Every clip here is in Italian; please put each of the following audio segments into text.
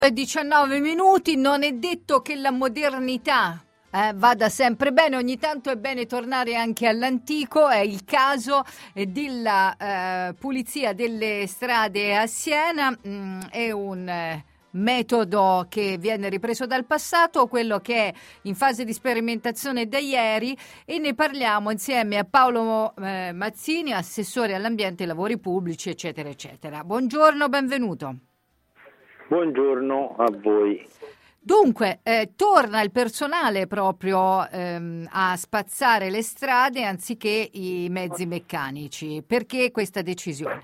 19 minuti, non è detto che la modernità vada sempre bene, ogni tanto è bene tornare anche all'antico. È il caso della pulizia delle strade a Siena. È un metodo che viene ripreso dal passato, quello che è in fase di sperimentazione da ieri, e ne parliamo insieme a Paolo Mazzini, assessore all'ambiente e ai lavori pubblici, eccetera eccetera. Buongiorno, benvenuto. Buongiorno a voi. Dunque, torna il personale proprio a spazzare le strade anziché i mezzi meccanici. Perché questa decisione?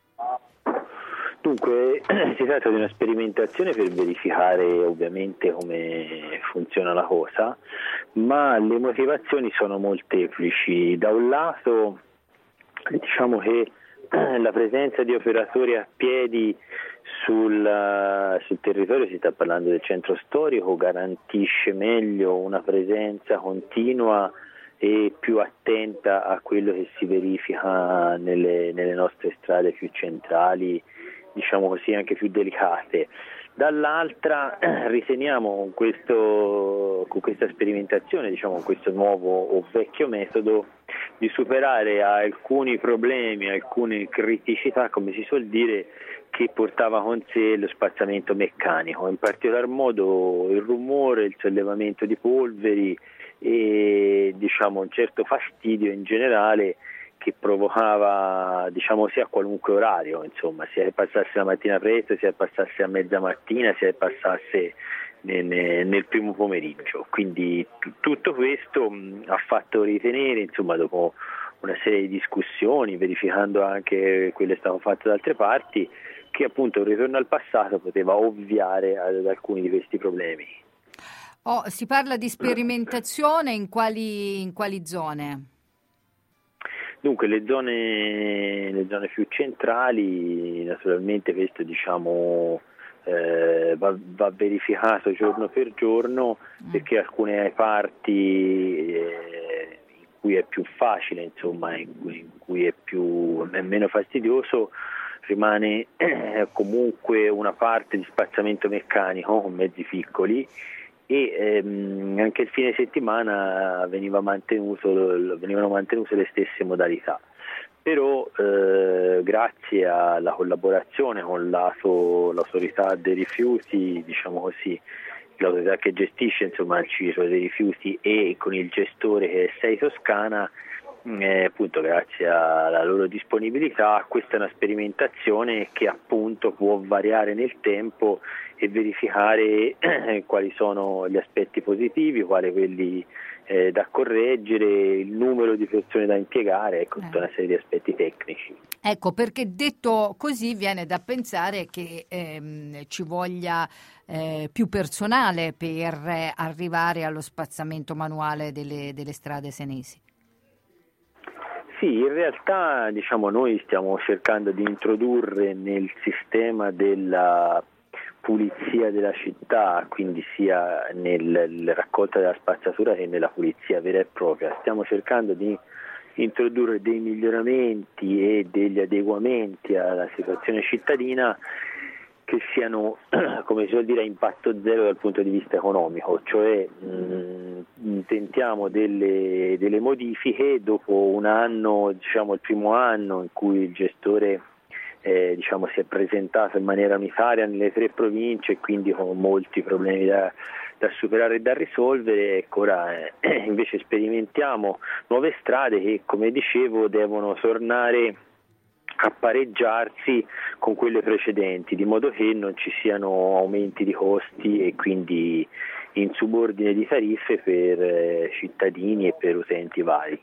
Dunque, si tratta di una sperimentazione per verificare ovviamente come funziona la cosa, ma le motivazioni sono molteplici. Da un lato, diciamo che la presenza di operatori a piedi sul territorio, si sta parlando del centro storico, garantisce meglio una presenza continua e più attenta a quello che si verifica nelle nostre strade più centrali, diciamo così, anche più delicate. Dall'altra riteniamo con questa sperimentazione, diciamo con questo nuovo o vecchio metodo, di superare alcuni problemi, alcune criticità, come si suol dire, che portava con sé lo spazzamento meccanico, in particolar modo il rumore, il sollevamento di polveri e diciamo un certo fastidio in generale che provocava, diciamo, sia a qualunque orario, insomma, sia che passasse la mattina presto, sia che passasse a mezza mattina, sia che passasse nel primo pomeriggio. Quindi tutto questo ha fatto ritenere, insomma, dopo una serie di discussioni, verificando anche quello che stava fatto da altre parti, che appunto un ritorno al passato poteva ovviare ad alcuni di questi problemi. Si parla di sperimentazione in quali zone? Dunque le zone più centrali, naturalmente questo diciamo va verificato giorno per giorno, perché alcune parti in cui è più facile, insomma, in cui è meno fastidioso, rimane comunque una parte di spazzamento meccanico con mezzi piccoli, e anche il fine settimana venivano mantenute le stesse modalità. Però grazie alla collaborazione con l'autorità dei rifiuti, diciamo così, l'autorità che gestisce, insomma, il ciclo dei rifiuti, e con il gestore che è SEI Toscana, appunto grazie alla loro disponibilità, questa è una sperimentazione che appunto può variare nel tempo e verificare quali sono gli aspetti positivi, quali quelli da correggere, il numero di persone da impiegare, ecco, tutta una serie di aspetti tecnici. Ecco, perché detto così viene da pensare che ci voglia più personale per arrivare allo spazzamento manuale delle strade senesi. Sì, in realtà diciamo noi stiamo cercando di introdurre nel sistema della pulizia della città, quindi sia nella raccolta della spazzatura che nella pulizia vera e propria, stiamo cercando di introdurre dei miglioramenti e degli adeguamenti alla situazione cittadina che siano, come si vuol dire, a impatto zero dal punto di vista economico, cioè intentiamo delle modifiche dopo un anno, diciamo il primo anno in cui il gestore diciamo si è presentato in maniera unitaria nelle 3 province, e quindi con molti problemi da superare e da risolvere. Ecco, ora invece sperimentiamo nuove strade che, come dicevo, devono tornare a pareggiarsi con quelle precedenti, di modo che non ci siano aumenti di costi e quindi insubordine di tariffe per cittadini e per utenti vari.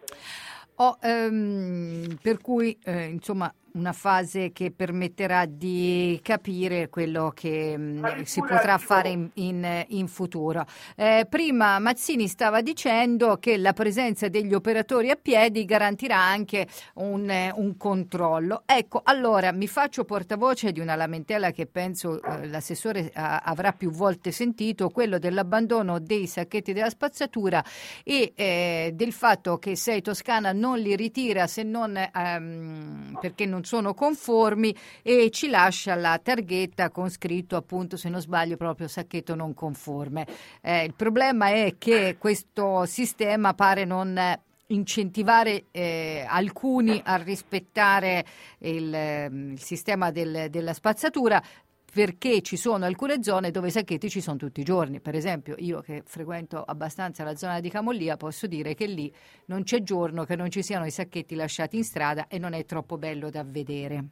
Per cui insomma una fase che permetterà di capire quello che si potrà fare in futuro. Prima Mazzini stava dicendo che la presenza degli operatori a piedi garantirà anche un controllo. Ecco, allora mi faccio portavoce di una lamentela che penso l'assessore avrà più volte sentito, quello dell'abbandono dei sacchetti della spazzatura e del fatto che SEI Toscana non li ritira se non perché non non sono conformi e ci lascia la targhetta con scritto, appunto, se non sbaglio, proprio sacchetto non conforme. Il problema è che questo sistema pare non incentivare alcuni a rispettare il sistema della spazzatura, perché ci sono alcune zone dove i sacchetti ci sono tutti i giorni. Per esempio, io che frequento abbastanza la zona di Camollia, posso dire che lì non c'è giorno che non ci siano i sacchetti lasciati in strada e non è troppo bello da vedere.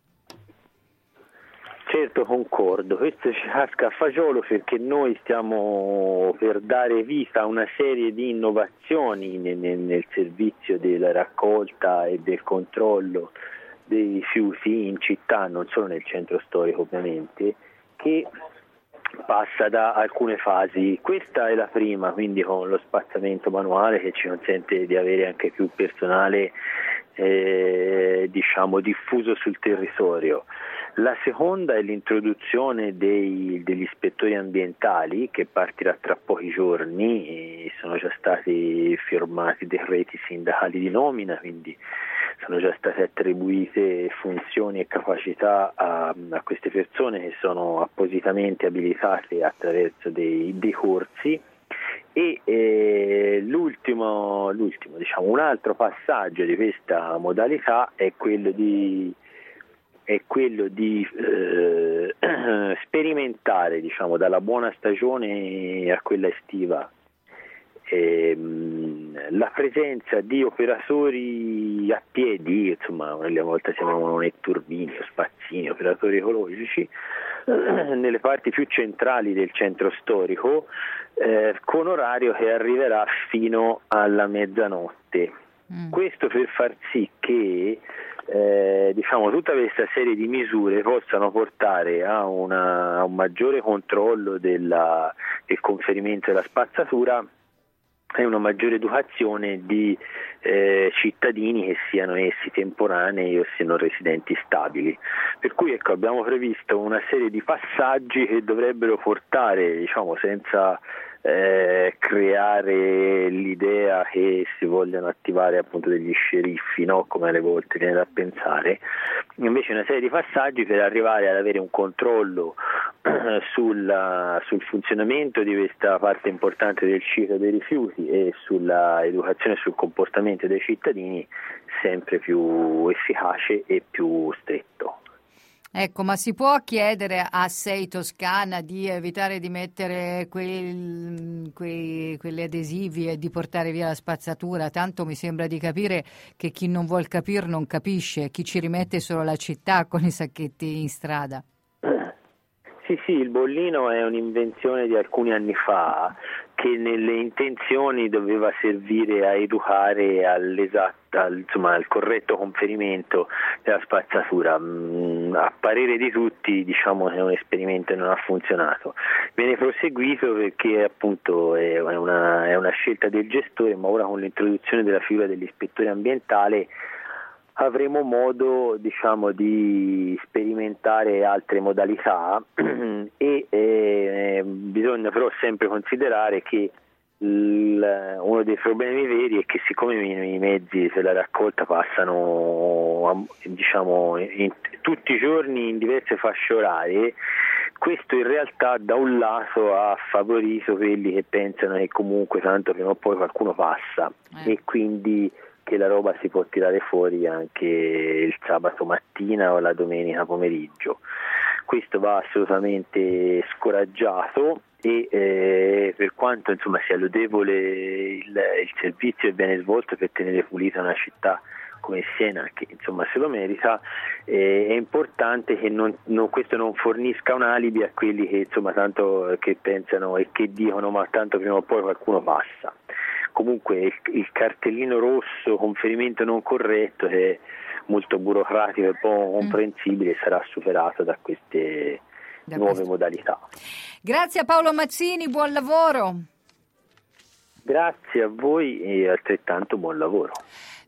Certo, concordo, questo ci casca a fagiolo perché noi stiamo per dare vita a una serie di innovazioni nel servizio della raccolta e del controllo dei rifiuti in città, non solo nel centro storico ovviamente, che passa da alcune fasi. Questa è la prima, quindi con lo spazzamento manuale che ci consente di avere anche più personale diffuso sul territorio. La seconda è l'introduzione degli ispettori ambientali, che partirà tra pochi giorni, e sono già stati firmati decreti sindacali di nomina, quindi sono già state attribuite funzioni e capacità a queste persone che sono appositamente abilitate attraverso dei corsi. E l'ultimo, un altro passaggio di questa modalità è quello di sperimentare, dalla buona stagione a quella estiva, la presenza di operatori a piedi, alle volte si chiamano netturbini o spazzini, operatori ecologici, nelle parti più centrali del centro storico, con orario che arriverà fino alla mezzanotte. Questo per far sì che tutta questa serie di misure possano portare a un maggiore controllo del conferimento della spazzatura e una maggiore educazione di cittadini, che siano essi temporanei o siano residenti stabili. Per cui abbiamo previsto una serie di passaggi che dovrebbero portare, senza creare l'idea che si vogliano attivare appunto degli sceriffi, no? Come alle volte viene da pensare, invece una serie di passaggi per arrivare ad avere un controllo sul funzionamento di questa parte importante del ciclo dei rifiuti e sulla educazione sul comportamento dei cittadini sempre più efficace e più stretto. Ecco, ma si può chiedere a Sei Toscana di evitare di mettere quegli adesivi e di portare via la spazzatura? Tanto mi sembra di capire che chi non vuol capire non capisce, chi ci rimette solo la città con i sacchetti in strada. Sì, il bollino è un'invenzione di alcuni anni fa che nelle intenzioni doveva servire a educare al corretto conferimento della spazzatura. A parere di tutti, che è un esperimento che non ha funzionato. Viene proseguito perché appunto è una scelta del gestore, ma ora con l'introduzione della figura dell'ispettore ambientale avremo modo di sperimentare altre modalità e bisogna però sempre considerare che uno dei problemi veri è che siccome i mezzi per la raccolta passano tutti i giorni in diverse fasce orarie, questo in realtà da un lato ha favorito quelli che pensano che comunque tanto prima o poi qualcuno passa e quindi che la roba si può tirare fuori anche il sabato mattina o la domenica pomeriggio. Questo va assolutamente scoraggiato e per quanto sia lodevole il servizio che viene svolto per tenere pulita una città come Siena, che se lo merita, è importante che questo non fornisca un alibi a quelli che tanto che pensano e che dicono ma tanto prima o poi qualcuno passa. Comunque il cartellino rosso conferimento non corretto, che è molto burocratico e poco comprensibile, sarà superato da queste nuove modalità. Grazie a Paolo Mazzini, buon lavoro. Grazie a voi e altrettanto buon lavoro.